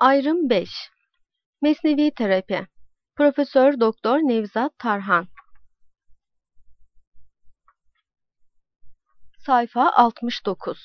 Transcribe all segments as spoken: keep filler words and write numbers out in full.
Ayrım beş. Mesnevi Terapi. Profesör Doktor Nevzat Tarhan. Sayfa altmış dokuz.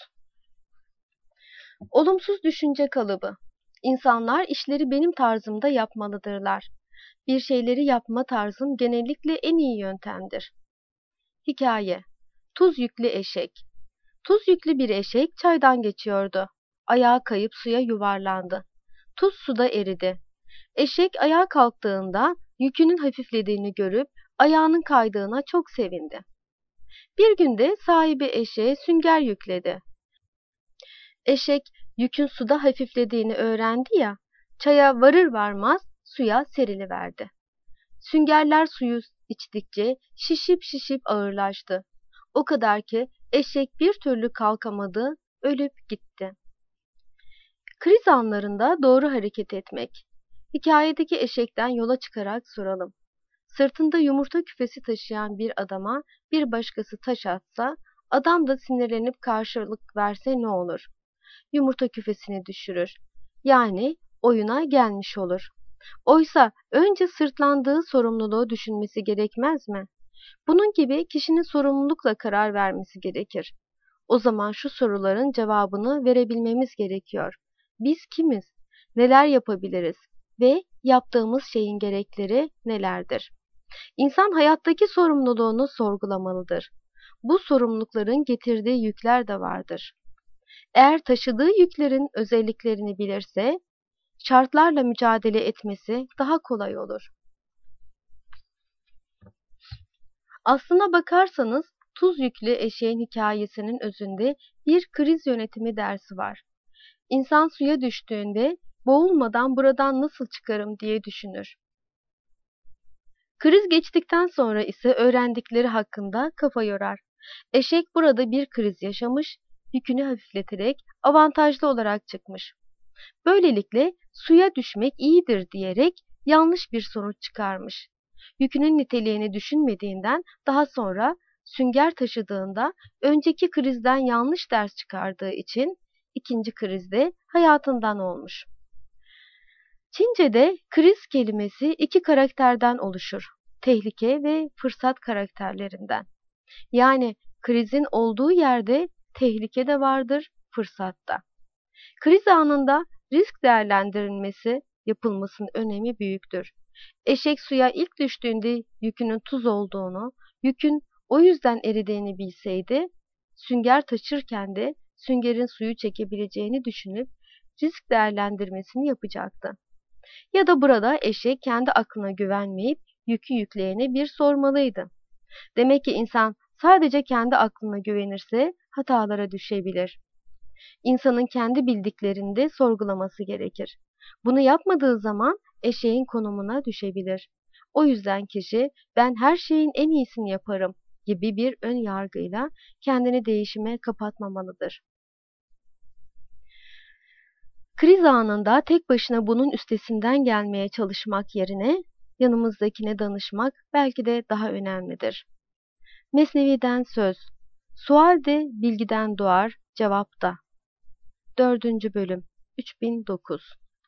Olumsuz düşünce kalıbı. İnsanlar işleri benim tarzımda yapmalıdırlar. Bir şeyleri yapma tarzım genellikle en iyi yöntemdir. Hikaye. Tuz yüklü eşek. Tuz yüklü bir eşek çaydan geçiyordu. Ayağı kayıp suya yuvarlandı. Tuz suda eridi. Eşek ayağa kalktığında yükünün hafiflediğini görüp ayağının kaydığına çok sevindi. Bir günde sahibi eşeğe sünger yükledi. Eşek yükün suda hafiflediğini öğrendi ya, çaya varır varmaz suya seriliverdi. Süngerler suyu içtikçe şişip şişip ağırlaştı. O kadar ki eşek bir türlü kalkamadı, ölüp gitti. Kriz anlarında doğru hareket etmek. Hikayedeki eşekten yola çıkarak soralım. Sırtında yumurta küfesi taşıyan bir adama bir başkası taş atsa, adam da sinirlenip karşılık verse ne olur? Yumurta küfesini düşürür. Yani oyuna gelmiş olur. Oysa önce sırtlandığı sorumluluğu düşünmesi gerekmez mi? Bunun gibi kişinin sorumlulukla karar vermesi gerekir. O zaman şu soruların cevabını verebilmemiz gerekiyor. Biz kimiz? Neler yapabiliriz? Ve yaptığımız şeyin gerekleri nelerdir? İnsan hayattaki sorumluluğunu sorgulamalıdır. Bu sorumlulukların getirdiği yükler de vardır. Eğer taşıdığı yüklerin özelliklerini bilirse, şartlarla mücadele etmesi daha kolay olur. Aslına bakarsanız tuz yüklü eşeğin hikayesinin özünde bir kriz yönetimi dersi var. İnsan suya düştüğünde boğulmadan buradan nasıl çıkarım diye düşünür. Kriz geçtikten sonra ise öğrendikleri hakkında kafa yorar. Eşek burada bir kriz yaşamış, yükünü hafifleterek avantajlı olarak çıkmış. Böylelikle suya düşmek iyidir diyerek yanlış bir sonuç çıkarmış. Yükünün niteliğini düşünmediğinden daha sonra sünger taşıdığında önceki krizden yanlış ders çıkardığı için ikinci krizde hayatından olmuş. Çince'de kriz kelimesi iki karakterden oluşur. Tehlike ve fırsat karakterlerinden. Yani krizin olduğu yerde tehlike de vardır, fırsat da. Kriz anında risk değerlendirilmesi yapılmasının önemi büyüktür. Eşek suya ilk düştüğünde yükünün tuz olduğunu, yükün o yüzden eridiğini bilseydi, sünger taşırken de süngerin suyu çekebileceğini düşünüp risk değerlendirmesini yapacaktı. Ya da burada eşek kendi aklına güvenmeyip yükü yükleyene bir sormalıydı. Demek ki insan sadece kendi aklına güvenirse hatalara düşebilir. İnsanın kendi bildiklerini de sorgulaması gerekir. Bunu yapmadığı zaman eşeğin konumuna düşebilir. O yüzden kişi ben her şeyin en iyisini yaparım gibi bir ön yargıyla kendini değişime kapatmamalıdır. Kriz anında tek başına bunun üstesinden gelmeye çalışmak yerine yanımızdakine danışmak belki de daha önemlidir. Mesnevi'den söz. Sual de bilgiden doğar, cevap da. dördüncü bölüm üç bin dokuz.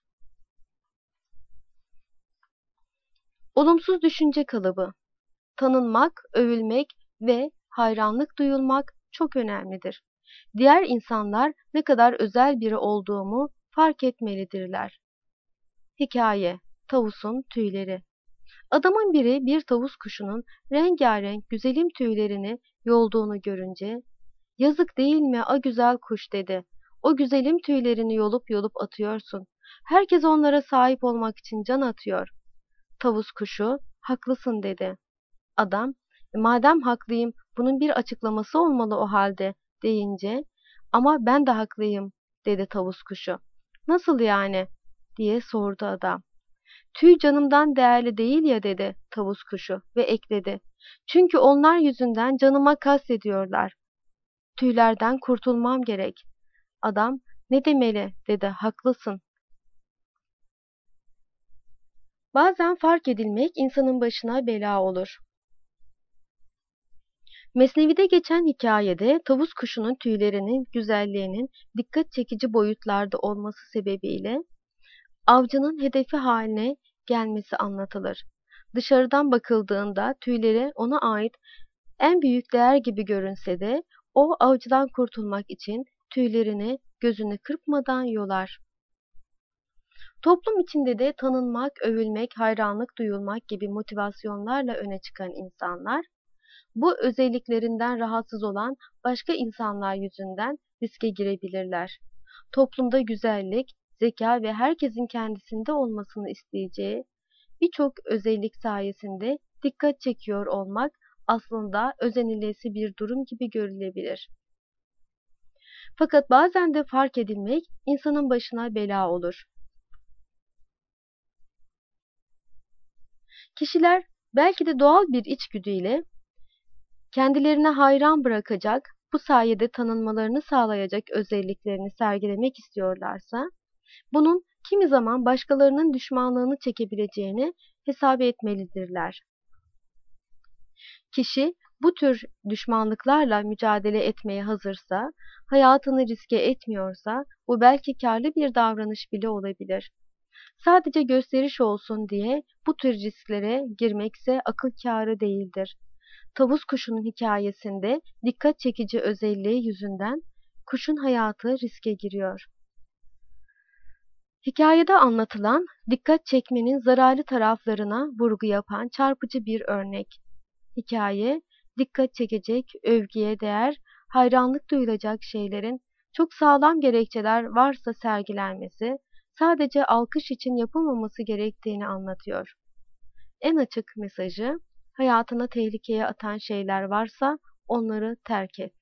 Olumsuz düşünce kalıbı. Tanınmak, övülmek ve hayranlık duyulmak çok önemlidir. Diğer insanlar ne kadar özel biri olduğumu fark etmelidirler. Hikaye. Tavusun tüyleri. Adamın biri bir tavus kuşunun rengarenk güzelim tüylerini yolduğunu görünce, "Yazık değil mi a güzel kuş?" dedi. "O güzelim tüylerini yolup yolup atıyorsun. Herkes onlara sahip olmak için can atıyor." Tavus kuşu, "Haklısın." dedi. Adam, "E, madem haklıyım, bunun bir açıklaması olmalı o halde." deyince, "Ama ben de haklıyım." dedi tavus kuşu. "Nasıl yani?" diye sordu adam. "Tüy canımdan değerli değil ya." dedi tavus kuşu ve ekledi. "Çünkü onlar yüzünden canıma kastediyorlar. Tüylerden kurtulmam gerek." Adam, "Ne demeli?" dedi. "Haklısın." Bazen fark edilmek insanın başına bela olur. Mesnevi'de geçen hikayede tavus kuşunun tüylerinin güzelliğinin dikkat çekici boyutlarda olması sebebiyle avcının hedefi haline gelmesi anlatılır. Dışarıdan bakıldığında tüyleri ona ait en büyük değer gibi görünse de o avcıdan kurtulmak için tüylerini gözünü kırpmadan yolar. Toplum içinde de tanınmak, övülmek, hayranlık duyulmak gibi motivasyonlarla öne çıkan insanlar, bu özelliklerinden rahatsız olan başka insanlar yüzünden riske girebilirler. Toplumda güzellik, zeka ve herkesin kendisinde olmasını isteyeceği birçok özellik sayesinde dikkat çekiyor olmak aslında özenilesi bir durum gibi görülebilir. Fakat bazen de fark edilmek insanın başına bela olur. Kişiler belki de doğal bir içgüdüyle kendilerine hayran bırakacak, bu sayede tanınmalarını sağlayacak özelliklerini sergilemek istiyorlarsa, bunun kimi zaman başkalarının düşmanlığını çekebileceğini hesap etmelidirler. Kişi bu tür düşmanlıklarla mücadele etmeye hazırsa, hayatını riske etmiyorsa, bu belki karlı bir davranış bile olabilir. Sadece gösteriş olsun diye bu tür risklere girmekse akıl kârı değildir. Tavus kuşunun hikayesinde dikkat çekici özelliği yüzünden kuşun hayatı riske giriyor. Hikayede anlatılan dikkat çekmenin zararlı taraflarına vurgu yapan çarpıcı bir örnek. Hikaye, dikkat çekecek, övgüye değer, hayranlık duyulacak şeylerin çok sağlam gerekçeler varsa sergilenmesi, sadece alkış için yapılmaması gerektiğini anlatıyor. En açık mesajı, hayatını tehlikeye atan şeyler varsa onları terk et.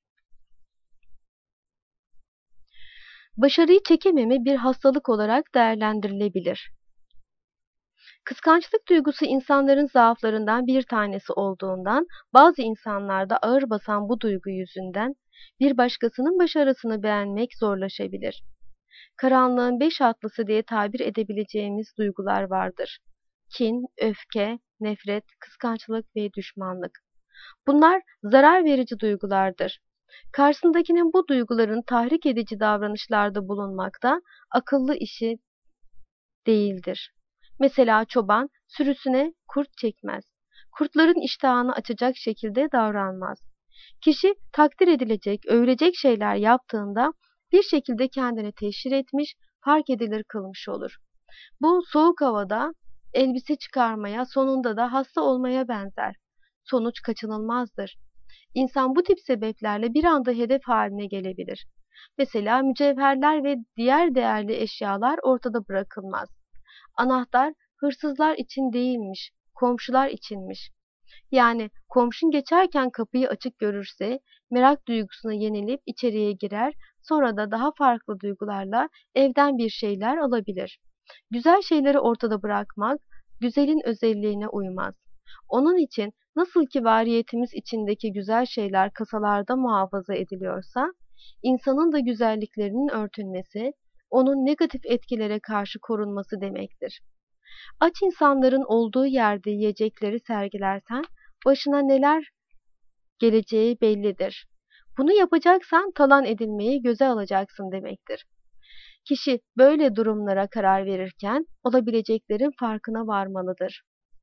Başarıyı çekememe bir hastalık olarak değerlendirilebilir. Kıskançlık duygusu insanların zaaflarından bir tanesi olduğundan bazı insanlarda ağır basan bu duygu yüzünden bir başkasının başarısını beğenmek zorlaşabilir. Karanlığın beş atlısı diye tabir edebileceğimiz duygular vardır. Kin, öfke, nefret, kıskançlık ve düşmanlık. Bunlar zarar verici duygulardır. Karşısındakinin bu duyguların tahrik edici davranışlarda bulunmakta akıllı işi değildir. Mesela çoban sürüsüne kurt çekmez. Kurtların iştahını açacak şekilde davranmaz. Kişi takdir edilecek, övülecek şeyler yaptığında bir şekilde kendini teşhir etmiş, fark edilir kılmış olur. Bu soğuk havada elbise çıkarmaya, sonunda da hasta olmaya benzer. Sonuç kaçınılmazdır. İnsan bu tip sebeplerle bir anda hedef haline gelebilir. Mesela mücevherler ve diğer değerli eşyalar ortada bırakılmaz. Anahtar hırsızlar için değilmiş, komşular içinmiş. Yani komşun geçerken kapıyı açık görürse merak duygusuna yenilip içeriye girer, sonra da daha farklı duygularla evden bir şeyler alabilir. Güzel şeyleri ortada bırakmak, güzelin özelliğine uymaz. Onun için nasıl ki variyetimiz içindeki güzel şeyler kasalarda muhafaza ediliyorsa, insanın da güzelliklerinin örtülmesi, onun negatif etkilere karşı korunması demektir. Aç insanların olduğu yerde yiyecekleri sergilersen, başına neler geleceği bellidir. Bunu yapacaksan talan edilmeyi göze alacaksın demektir. Kişi böyle durumlara karar verirken olabileceklerin farkına varmalıdır.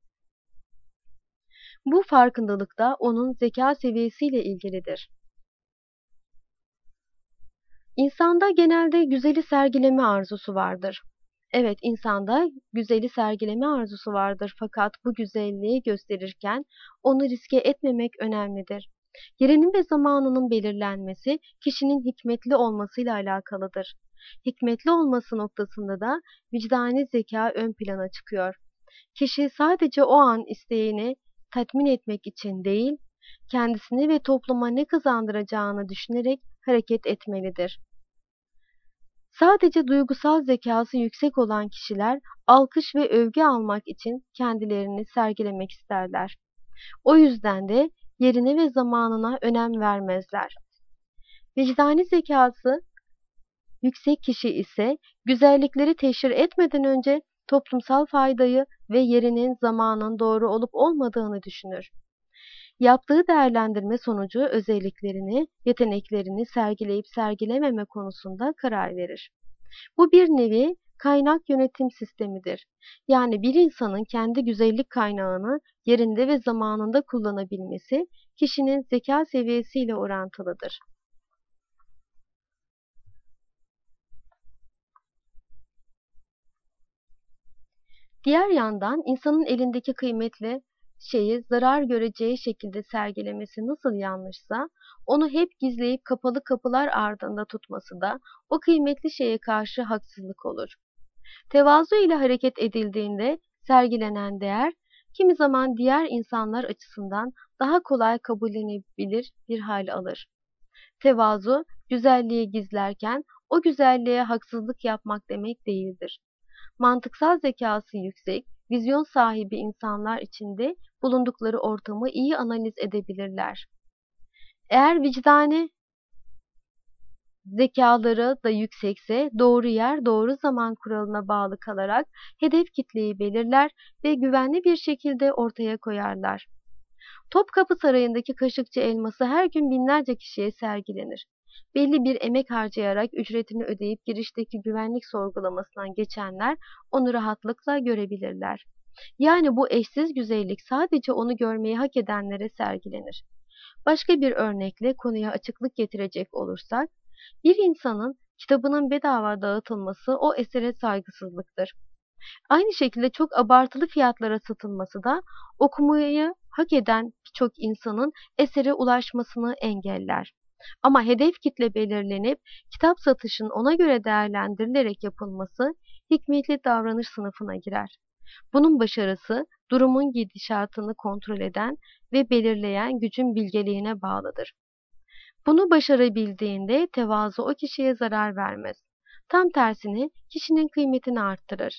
Bu farkındalık da onun zeka seviyesiyle ilgilidir. İnsanda genelde güzeli sergileme arzusu vardır. Evet, insanda güzeli sergileme arzusu vardır fakat bu güzelliği gösterirken onu riske etmemek önemlidir. Yerinin ve zamanının belirlenmesi kişinin hikmetli olmasıyla alakalıdır. Hikmetli olması noktasında da vicdani zeka ön plana çıkıyor. Kişi sadece o an isteğini tatmin etmek için değil, kendisini ve topluma ne kazandıracağını düşünerek hareket etmelidir. Sadece duygusal zekası yüksek olan kişiler alkış ve övgü almak için kendilerini sergilemek isterler. O yüzden de yerine ve zamanına önem vermezler. Vicdani zekası yüksek kişi ise güzellikleri teşhir etmeden önce toplumsal faydayı ve yerinin, zamanın doğru olup olmadığını düşünür. Yaptığı değerlendirme sonucu özelliklerini, yeteneklerini sergileyip sergilememe konusunda karar verir. Bu bir nevi kaynak yönetim sistemidir. Yani bir insanın kendi güzellik kaynağını yerinde ve zamanında kullanabilmesi kişinin zeka seviyesiyle orantılıdır. Diğer yandan insanın elindeki kıymetli şeyi zarar göreceği şekilde sergilemesi nasıl yanlışsa, onu hep gizleyip kapalı kapılar ardında tutması da o kıymetli şeye karşı haksızlık olur. Tevazu ile hareket edildiğinde sergilenen değer, kimi zaman diğer insanlar açısından daha kolay kabullenebilir bir hal alır. Tevazu, güzelliği gizlerken o güzelliğe haksızlık yapmak demek değildir. Mantıksal zekası yüksek, vizyon sahibi insanlar içinde bulundukları ortamı iyi analiz edebilirler. Eğer vicdani zekaları da yüksekse doğru yer, doğru zaman kuralına bağlı kalarak hedef kitleyi belirler ve güvenli bir şekilde ortaya koyarlar. Topkapı Sarayı'ndaki Kaşıkçı elması her gün binlerce kişiye sergilenir. Belli bir emek harcayarak ücretini ödeyip girişteki güvenlik sorgulamasından geçenler onu rahatlıkla görebilirler. Yani bu eşsiz güzellik sadece onu görmeyi hak edenlere sergilenir. Başka bir örnekle konuya açıklık getirecek olursak, bir insanın kitabının bedava dağıtılması o esere saygısızlıktır. Aynı şekilde çok abartılı fiyatlara satılması da okumayı hak eden birçok insanın esere ulaşmasını engeller. Ama hedef kitle belirlenip kitap satışın ona göre değerlendirilerek yapılması hikmetli davranış sınıfına girer. Bunun başarısı durumun gidişatını kontrol eden ve belirleyen gücün bilgeliğine bağlıdır. Bunu başarabildiğinde tevazu o kişiye zarar vermez. Tam tersine kişinin kıymetini arttırır.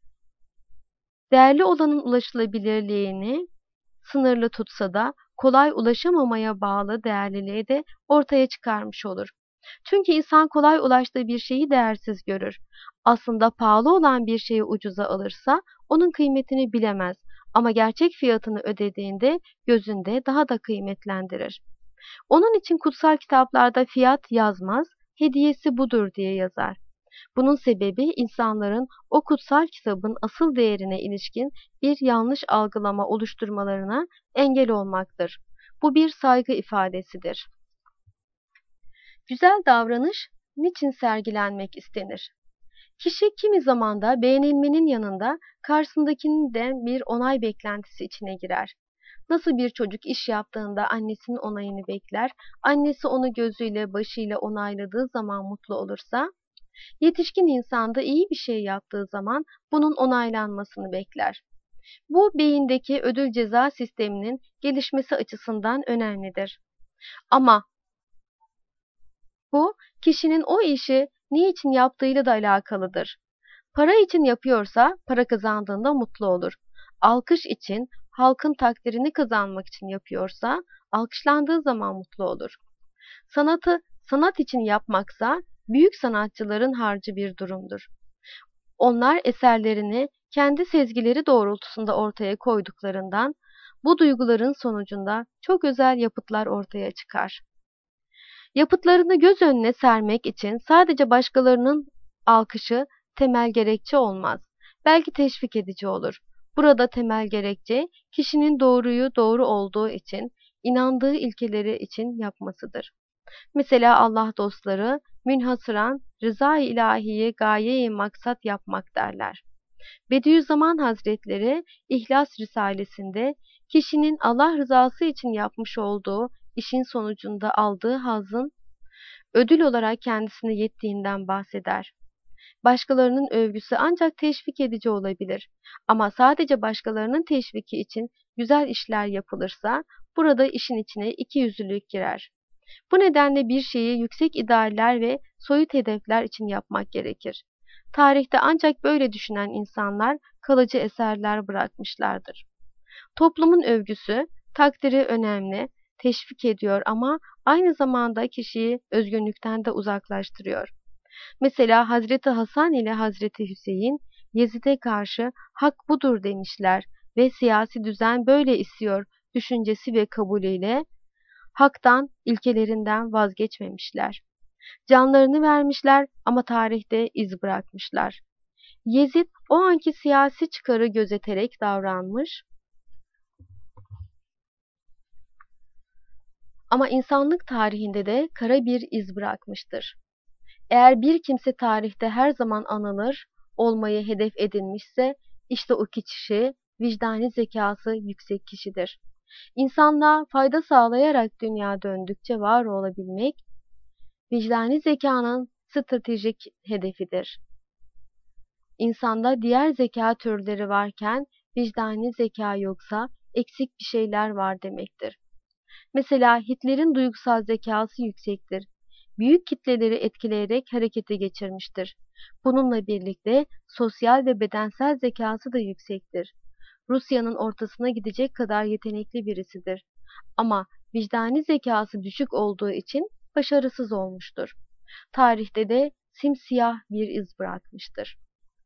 Değerli olanın ulaşılabilirliğini sınırlı tutsa da kolay ulaşamamaya bağlı değerliliği de ortaya çıkarmış olur. Çünkü insan kolay ulaştığı bir şeyi değersiz görür. Aslında pahalı olan bir şeyi ucuza alırsa onun kıymetini bilemez ama gerçek fiyatını ödediğinde gözünde daha da kıymetlendirir. Onun için kutsal kitaplarda fiyat yazmaz, hediyesi budur diye yazar. Bunun sebebi insanların o kutsal kitabın asıl değerine ilişkin bir yanlış algılama oluşturmalarına engel olmaktır. Bu bir saygı ifadesidir. Güzel davranış niçin sergilenmek istenir? Kişi kimi zamanda beğenilmenin yanında karşısındakinin de bir onay beklentisi içine girer. Nasıl bir çocuk iş yaptığında annesinin onayını bekler, annesi onu gözüyle başıyla onayladığı zaman mutlu olursa, yetişkin insan da iyi bir şey yaptığı zaman bunun onaylanmasını bekler. Bu beyindeki ödül ceza sisteminin gelişmesi açısından önemlidir. Ama bu kişinin o işi ne için yaptığıyla da alakalıdır. Para için yapıyorsa para kazandığında mutlu olur. Alkış için, halkın takdirini kazanmak için yapıyorsa alkışlandığı zaman mutlu olur. Sanatı sanat için yapmaksa büyük sanatçıların harcı bir durumdur. Onlar eserlerini kendi sezgileri doğrultusunda ortaya koyduklarından bu duyguların sonucunda çok özel yapıtlar ortaya çıkar. Yapıtlarını göz önüne sermek için sadece başkalarının alkışı temel gerekçe olmaz. Belki teşvik edici olur. Burada temel gerekçe kişinin doğruyu doğru olduğu için, inandığı ilkeleri için yapmasıdır. Mesela Allah dostları münhasıran rıza-i ilahiye gaye-i maksat yapmak derler. Bediüzzaman Hazretleri İhlas Risalesinde kişinin Allah rızası için yapmış olduğu işin sonucunda aldığı hazzın ödül olarak kendisine yettiğinden bahseder. Başkalarının övgüsü ancak teşvik edici olabilir. Ama sadece başkalarının teşviki için güzel işler yapılırsa burada işin içine ikiyüzlülük girer. Bu nedenle bir şeyi yüksek idealler ve soyut hedefler için yapmak gerekir. Tarihte ancak böyle düşünen insanlar kalıcı eserler bırakmışlardır. Toplumun övgüsü, takdiri önemli, teşvik ediyor ama aynı zamanda kişiyi özgünlükten de uzaklaştırıyor. Mesela Hazreti Hasan ile Hazreti Hüseyin Yezid'e karşı hak budur demişler ve siyasi düzen böyle istiyor düşüncesi ve kabulüyle haktan, ilkelerinden vazgeçmemişler. Canlarını vermişler ama tarihte iz bırakmışlar. Yezid o anki siyasi çıkarı gözeterek davranmış ama insanlık tarihinde de kara bir iz bırakmıştır. Eğer bir kimse tarihte her zaman anılır, olmayı hedef edinmişse, işte o kişi vicdani zekası yüksek kişidir. İnsanlığa fayda sağlayarak dünya döndükçe var olabilmek, vicdani zekanın stratejik hedefidir. İnsanda diğer zeka türleri varken, vicdani zeka yoksa eksik bir şeyler var demektir. Mesela Hitler'in duygusal zekası yüksektir. Büyük kitleleri etkileyerek harekete geçirmiştir. Bununla birlikte sosyal ve bedensel zekası da yüksektir. Rusya'nın ortasına gidecek kadar yetenekli birisidir. Ama vicdani zekası düşük olduğu için başarısız olmuştur. Tarihte de simsiyah bir iz bırakmıştır.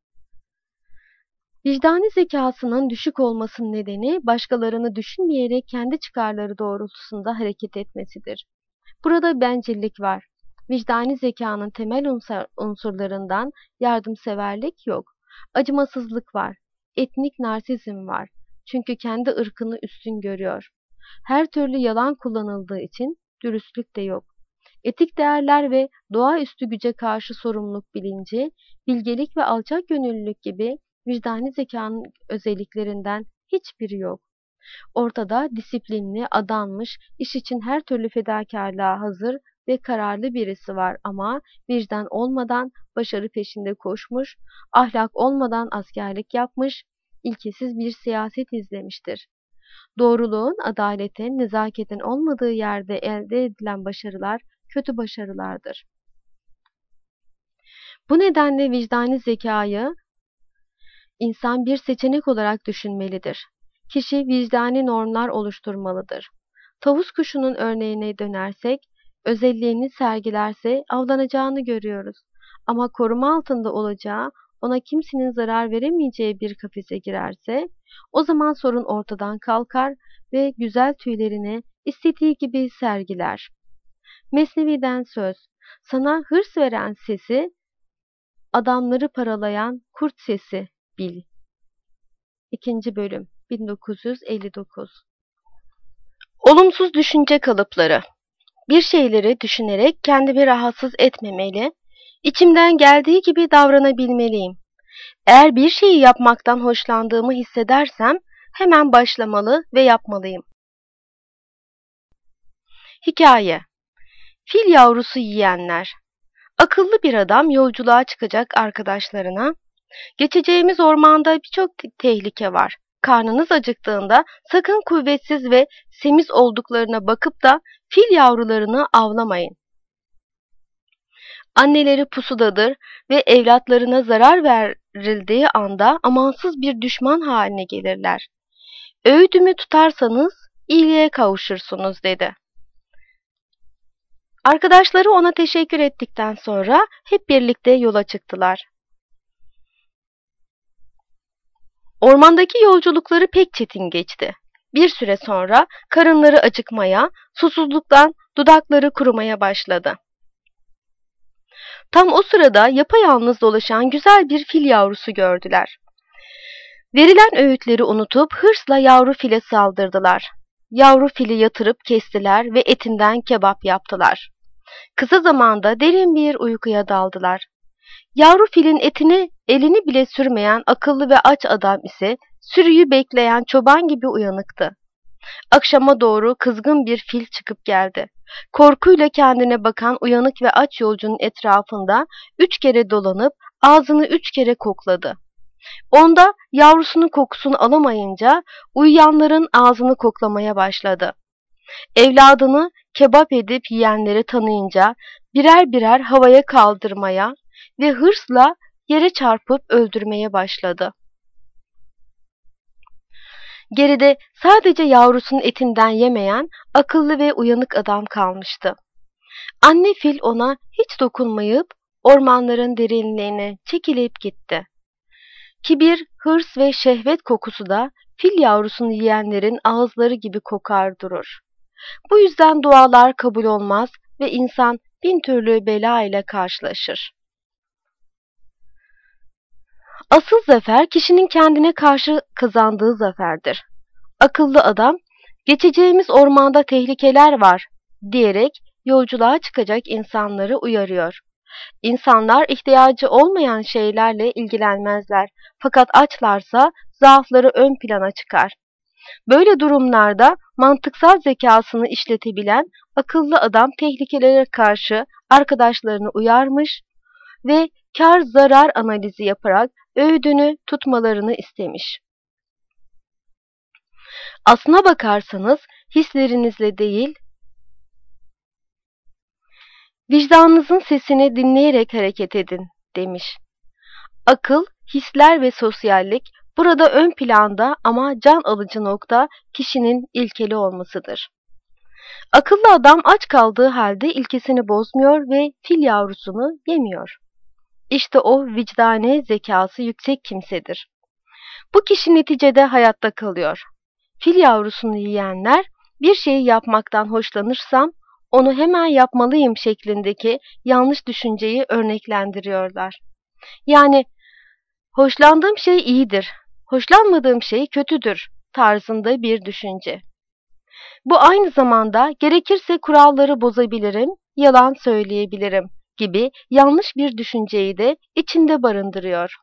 Vicdani zekasının düşük olmasının nedeni başkalarını düşünmeyerek kendi çıkarları doğrultusunda hareket etmesidir. Burada bencillik var. Vicdani zekanın temel unsurlarından yardımseverlik yok. Acımasızlık var. Etnik narsizm var. Çünkü kendi ırkını üstün görüyor. Her türlü yalan kullanıldığı için dürüstlük de yok. Etik değerler ve doğaüstü güce karşı sorumluluk bilinci, bilgelik ve alçak gönüllülük gibi vicdani zekanın özelliklerinden hiçbiri yok. Ortada disiplinli, adanmış, iş için her türlü fedakarlığa hazır ve kararlı birisi var ama vicdan olmadan başarı peşinde koşmuş, ahlak olmadan askerlik yapmış, ilkesiz bir siyaset izlemiştir. Doğruluğun, adaletin, nezaketin olmadığı yerde elde edilen başarılar kötü başarılardır. Bu nedenle vicdani zekayı insan bir seçenek olarak düşünmelidir. Kişi vicdani normlar oluşturmalıdır. Tavus kuşunun örneğine dönersek, özelliğini sergilerse avlanacağını görüyoruz. Ama koruma altında olacağı, ona kimsenin zarar veremeyeceği bir kafese girerse, o zaman sorun ortadan kalkar ve güzel tüylerini istediği gibi sergiler. Mesnevi'den söz, sana hırs veren sesi, adamları paralayan kurt sesi bil. İkinci bölüm bin dokuz yüz elli dokuz. Olumsuz düşünce kalıpları. Bir şeyleri düşünerek kendimi rahatsız etmemeli, içimden geldiği gibi davranabilmeliyim. Eğer bir şeyi yapmaktan hoşlandığımı hissedersem hemen başlamalı ve yapmalıyım. Hikaye. Fil yavrusu yiyenler. Akıllı bir adam yolculuğa çıkacak arkadaşlarına, geçeceğimiz ormanda birçok tehlike var. Karnınız acıktığında sakın kuvvetsiz ve semiz olduklarına bakıp da fil yavrularını avlamayın. Anneleri pusudadır ve evlatlarına zarar verildiği anda amansız bir düşman haline gelirler. Öğüdümü tutarsanız iyiliğe kavuşursunuz dedi. Arkadaşları ona teşekkür ettikten sonra hep birlikte yola çıktılar. Ormandaki yolculukları pek çetin geçti. Bir süre sonra karınları acıkmaya, susuzluktan dudakları kurumaya başladı. Tam o sırada yapayalnız dolaşan güzel bir fil yavrusu gördüler. Verilen öğütleri unutup hırsla yavru file saldırdılar. Yavru fili yatırıp kestiler ve etinden kebap yaptılar. Kısa zamanda derin bir uykuya daldılar. Yavru filin etini elini bile sürmeyen akıllı ve aç adam ise sürüyü bekleyen çoban gibi uyanıktı. Akşama doğru kızgın bir fil çıkıp geldi. Korkuyla kendine bakan uyanık ve aç yolcunun etrafında üç kere dolanıp ağzını üç kere kokladı. Onda yavrusunun kokusunu alamayınca uyuyanların ağzını koklamaya başladı. Evladını kebap edip yiyenleri tanıyınca birer birer havaya kaldırmaya ve hırsla yere çarpıp öldürmeye başladı. Geride sadece yavrusunun etinden yemeyen akıllı ve uyanık adam kalmıştı. Anne fil ona hiç dokunmayıp ormanların derinliğine çekilip gitti. Kibir, hırs ve şehvet kokusu da fil yavrusunu yiyenlerin ağızları gibi kokar durur. Bu yüzden dualar kabul olmaz ve insan bin türlü bela ile karşılaşır. Asıl zafer kişinin kendine karşı kazandığı zaferdir. Akıllı adam, geçeceğimiz ormanda tehlikeler var diyerek yolculuğa çıkacak insanları uyarıyor. İnsanlar ihtiyacı olmayan şeylerle ilgilenmezler. Fakat açlarsa zaafları ön plana çıkar. Böyle durumlarda mantıksal zekasını işletebilen akıllı adam tehlikelere karşı arkadaşlarını uyarmış ve kar zarar analizi yaparak öğüdünü tutmalarını istemiş. Aslına bakarsanız hislerinizle değil, vicdanınızın sesini dinleyerek hareket edin demiş. Akıl, hisler ve sosyallik burada ön planda ama can alıcı nokta kişinin ilkeli olmasıdır. Akıllı adam aç kaldığı halde ilkesini bozmuyor ve fil yavrusunu yemiyor. İşte o vicdane zekası yüksek kimsedir. Bu kişi neticede hayatta kalıyor. Fil yavrusunu yiyenler bir şeyi yapmaktan hoşlanırsam onu hemen yapmalıyım şeklindeki yanlış düşünceyi örneklendiriyorlar. Yani hoşlandığım şey iyidir, hoşlanmadığım şey kötüdür tarzında bir düşünce. Bu aynı zamanda gerekirse kuralları bozabilirim, yalan söyleyebilirim gibi yanlış bir düşünceyi de içinde barındırıyor.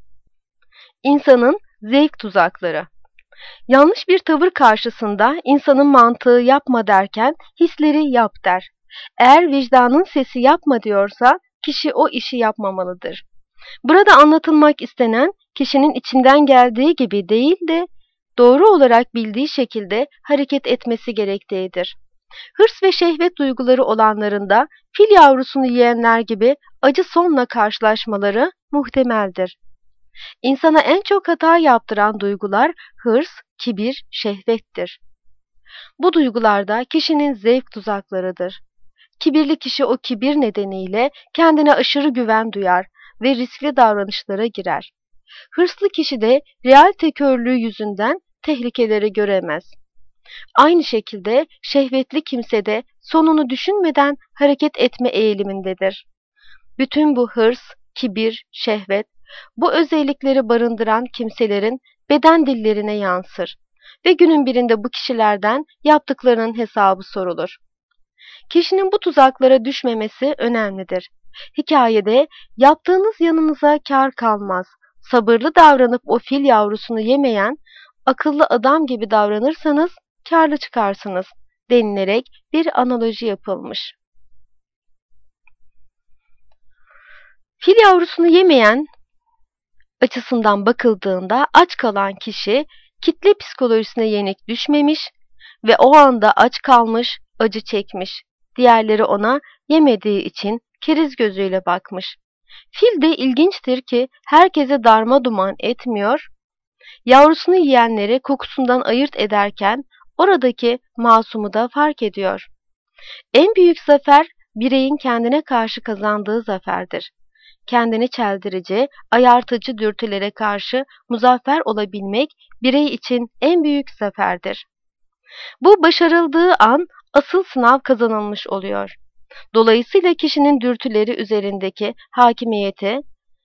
İnsanın zevk tuzakları. Yanlış bir tavır karşısında insanın mantığı yapma derken hisleri yap der. Eğer vicdanın sesi yapma diyorsa kişi o işi yapmamalıdır. Burada anlatılmak istenen kişinin içinden geldiği gibi değil de doğru olarak bildiği şekilde hareket etmesi gerektiğidir. Hırs ve şehvet duyguları olanlarında fil yavrusunu yiyenler gibi acı sonla karşılaşmaları muhtemeldir. İnsana en çok hata yaptıran duygular hırs, kibir, şehvettir. Bu duygularda kişinin zevk tuzaklarıdır. Kibirli kişi o kibir nedeniyle kendine aşırı güven duyar ve riskli davranışlara girer. Hırslı kişi de realite körlüğü yüzünden tehlikeleri göremez. Aynı şekilde şehvetli kimse de sonunu düşünmeden hareket etme eğilimindedir. Bütün bu hırs, kibir, şehvet, bu özellikleri barındıran kimselerin beden dillerine yansır ve günün birinde bu kişilerden yaptıklarının hesabı sorulur. Kişinin bu tuzaklara düşmemesi önemlidir. Hikayede yaptığınız yanınıza kar kalmaz, sabırlı davranıp o fil yavrusunu yemeyen akıllı adam gibi davranırsanız kârlı çıkarsınız denilerek bir analoji yapılmış. Fil yavrusunu yemeyen açısından bakıldığında aç kalan kişi kitle psikolojisine yenik düşmemiş ve o anda aç kalmış, acı çekmiş. Diğerleri ona yemediği için keriz gözüyle bakmış. Fil de ilginçtir ki herkese darma duman etmiyor, yavrusunu yiyenleri kokusundan ayırt ederken oradaki masumu da fark ediyor. En büyük zafer bireyin kendine karşı kazandığı zaferdir. Kendini çeldirici, ayartıcı dürtülere karşı muzaffer olabilmek birey için en büyük zaferdir. Bu başarıldığı an asıl sınav kazanılmış oluyor. Dolayısıyla kişinin dürtüleri üzerindeki hakimiyeti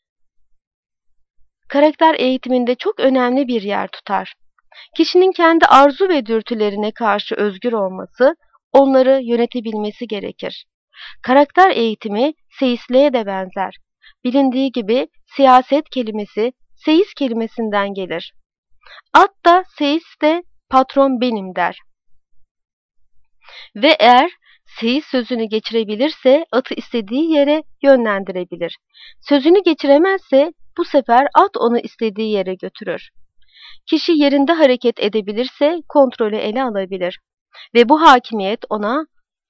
karakter eğitiminde çok önemli bir yer tutar. Kişinin kendi arzu ve dürtülerine karşı özgür olması, onları yönetebilmesi gerekir. Karakter eğitimi seyisliğe de benzer. Bilindiği gibi siyaset kelimesi seyis kelimesinden gelir. At da seyis de patron benim der. Ve eğer seyis sözünü geçirebilirse atı istediği yere yönlendirebilir. Sözünü geçiremezse bu sefer at onu istediği yere götürür. Kişi yerinde hareket edebilirse kontrolü ele alabilir. Ve bu hakimiyet ona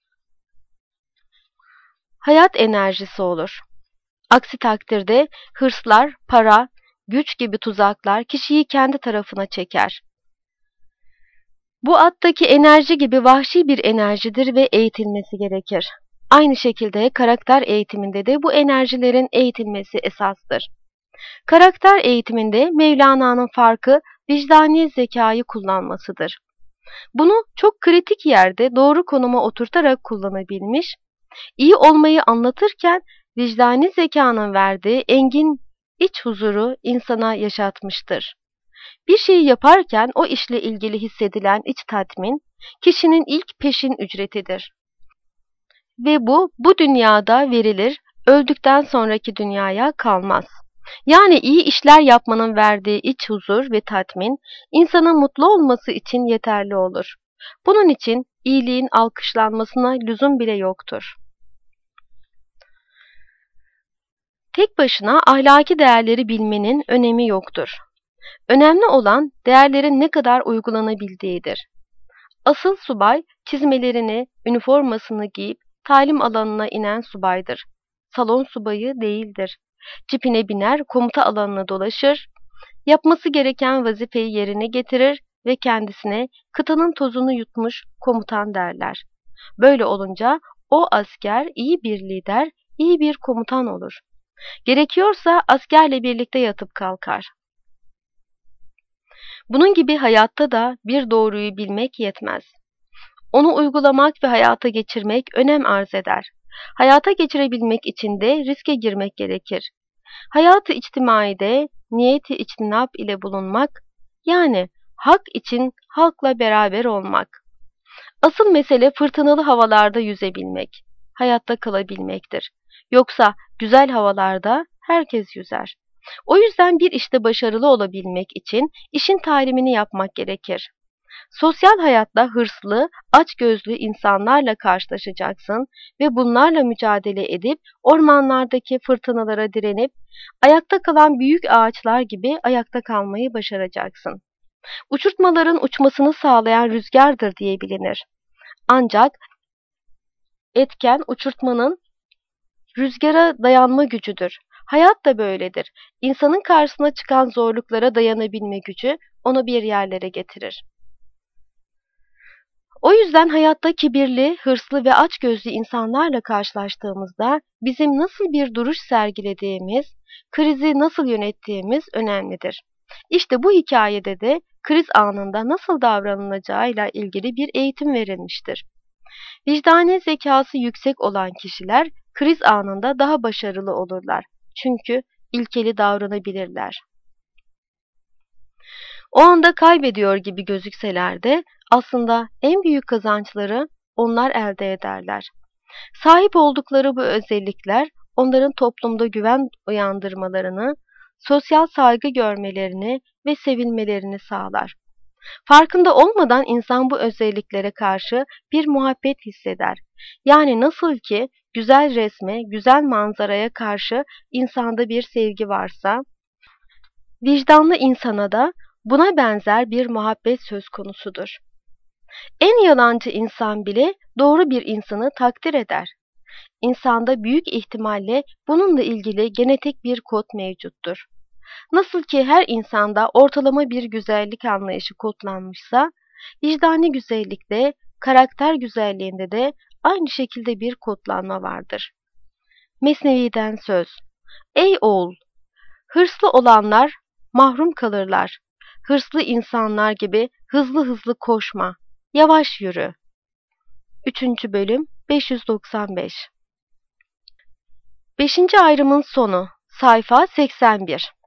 hayat enerjisi olur. Aksi takdirde hırslar, para, güç gibi tuzaklar kişiyi kendi tarafına çeker. Bu attaki enerji gibi vahşi bir enerjidir ve eğitilmesi gerekir. Aynı şekilde karakter eğitiminde de bu enerjilerin eğitilmesi esastır. Karakter eğitiminde Mevlana'nın farkı vicdani zekayı kullanmasıdır. Bunu çok kritik yerde doğru konuma oturtarak kullanabilmiş, iyi olmayı anlatırken vicdani zekanın verdiği engin iç huzuru insana yaşatmıştır. Bir şeyi yaparken o işle ilgili hissedilen iç tatmin, kişinin ilk peşin ücretidir. Ve bu, bu dünyada verilir, öldükten sonraki dünyaya kalmaz. Yani iyi işler yapmanın verdiği iç huzur ve tatmin, insanın mutlu olması için yeterli olur. Bunun için iyiliğin alkışlanmasına lüzum bile yoktur. Tek başına ahlaki değerleri bilmenin önemi yoktur. Önemli olan değerlerin ne kadar uygulanabildiğidir. Asıl subay çizmelerini, üniformasını giyip talim alanına inen subaydır. Salon subayı değildir. Cipine biner, komuta alanına dolaşır, yapması gereken vazifeyi yerine getirir ve kendisine kıtanın tozunu yutmuş komutan derler. Böyle olunca o asker iyi bir lider, iyi bir komutan olur. Gerekiyorsa askerle birlikte yatıp kalkar. Bunun gibi hayatta da bir doğruyu bilmek yetmez. Onu uygulamak ve hayata geçirmek önem arz eder. Hayata geçirebilmek için de riske girmek gerekir. Hayatı içtimaide niyeti içtinab ile bulunmak, yani hak için halkla beraber olmak. Asıl mesele fırtınalı havalarda yüzebilmek, hayatta kalabilmektir. Yoksa güzel havalarda herkes yüzer. O yüzden bir işte başarılı olabilmek için işin talimini yapmak gerekir. Sosyal hayatta hırslı, açgözlü insanlarla karşılaşacaksın ve bunlarla mücadele edip ormanlardaki fırtınalara direnip ayakta kalan büyük ağaçlar gibi ayakta kalmayı başaracaksın. Uçurtmaların uçmasını sağlayan rüzgardır diye bilinir. Ancak etken uçurtmanın rüzgara dayanma gücüdür. Hayat da böyledir. İnsanın karşısına çıkan zorluklara dayanabilme gücü onu bir yerlere getirir. O yüzden hayatta kibirli, hırslı ve açgözlü insanlarla karşılaştığımızda bizim nasıl bir duruş sergilediğimiz, krizi nasıl yönettiğimiz önemlidir. İşte bu hikayede de kriz anında nasıl davranılacağıyla ilgili bir eğitim verilmiştir. Vicdani zekası yüksek olan kişiler kriz anında daha başarılı olurlar. Çünkü ilkeli davranabilirler. O anda kaybediyor gibi gözükseler de aslında en büyük kazançları onlar elde ederler. Sahip oldukları bu özellikler onların toplumda güven uyandırmalarını, sosyal saygı görmelerini ve sevilmelerini sağlar. Farkında olmadan insan bu özelliklere karşı bir muhabbet hisseder. Yani nasıl ki güzel resme, güzel manzaraya karşı insanda bir sevgi varsa, vicdanlı insana da buna benzer bir muhabbet söz konusudur. En yalancı insan bile doğru bir insanı takdir eder. İnsanda büyük ihtimalle bununla ilgili genetik bir kod mevcuttur. Nasıl ki her insanda ortalama bir güzellik anlayışı kodlanmışsa, vicdani güzellikte, karakter güzelliğinde de aynı şekilde bir kodlanma vardır. Mesnevi'den söz. Ey oğul! Hırslı olanlar mahrum kalırlar. Hırslı insanlar gibi hızlı hızlı koşma. Yavaş yürü. üçüncü bölüm beş yüz doksan beş. beşinci ayrımın sonu. Sayfa seksen bir.